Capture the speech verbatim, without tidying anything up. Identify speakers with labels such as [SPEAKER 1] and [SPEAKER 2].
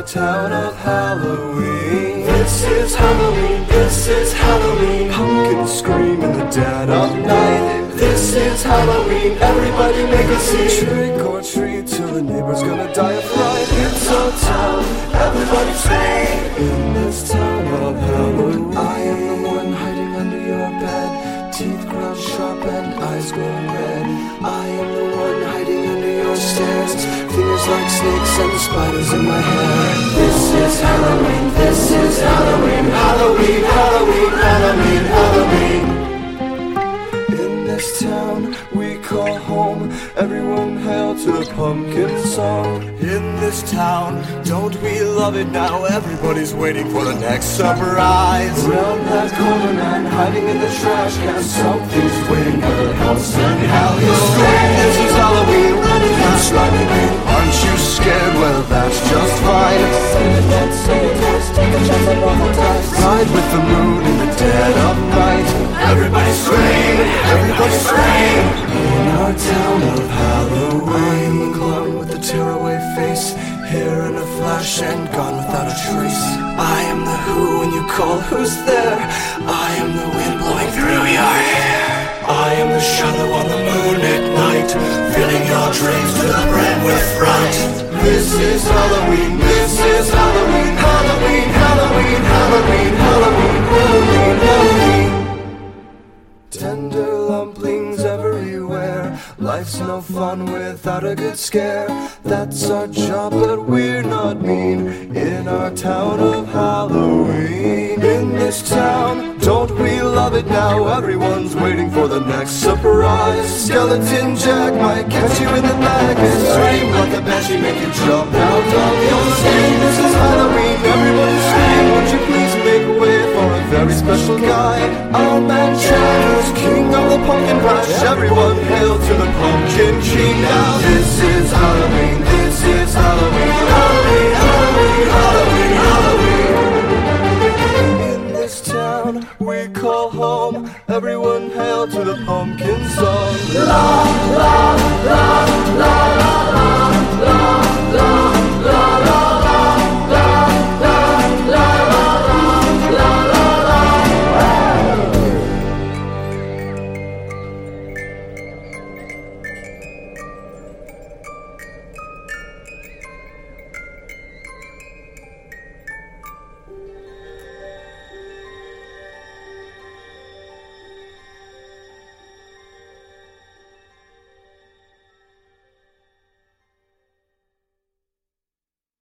[SPEAKER 1] town of Halloween. This is Halloween, this is Halloween. Pumpkins scream in the dead of night. This is Halloween, everybody make a scene. Trick or treat till the neighbor's gonna die of fright. It's our town, everybody sing. In this town of Halloween, I am the one hiding under your bed. Teeth ground sharp and eyes glowing red. I am the one hiding under your stairs. Fingers like snakes and the spiders in my hair. This is Halloween, this is Halloween. Halloween, Halloween, Halloween, Halloween. In this town we call home, everyone hail to the pumpkin song. In this town, don't we love it now? Everybody's waiting for the next surprise. Around that corner man hiding in the trash can, something's waiting for the house and how he'll scream. This is Halloween, running and sliding in. Aren't you scared? Well, that's just fine. Sing it, let's sing it, let's take a chance and roll the dice. Ride with the moon in the dead of night. Everybody scream, everybody scream. In our town of Halloween, I am the clown with the tearaway face, here in a flash and gone without a trace. I am the who when you call, who's there? I am the wind blowing through your hair. I am the shadow on the moon at night, filling your dreams to the brim with fright. This is Halloween, this is Halloween. Halloween, Halloween, Halloween, Halloween, Halloween, Halloween. Tender lumplings everywhere. Life's no fun without a good scare. That's our job, but we're not mean. In our town of Halloween. In this town, don't we love it now? Everyone's waiting for the next surprise. Skeleton Jack might catch you in the back and scream like a banshee, make you jump out of your skin. This is Halloween, everybody scream. Won't you please make way for a very special guy? Our man Jack is king of the pumpkin patch. Everyone hail to the pumpkin king. Now this is Halloween, this is Halloween. Halloween, Halloween, Halloween, Halloween. In this town we call home, everyone hail to the pumpkin song.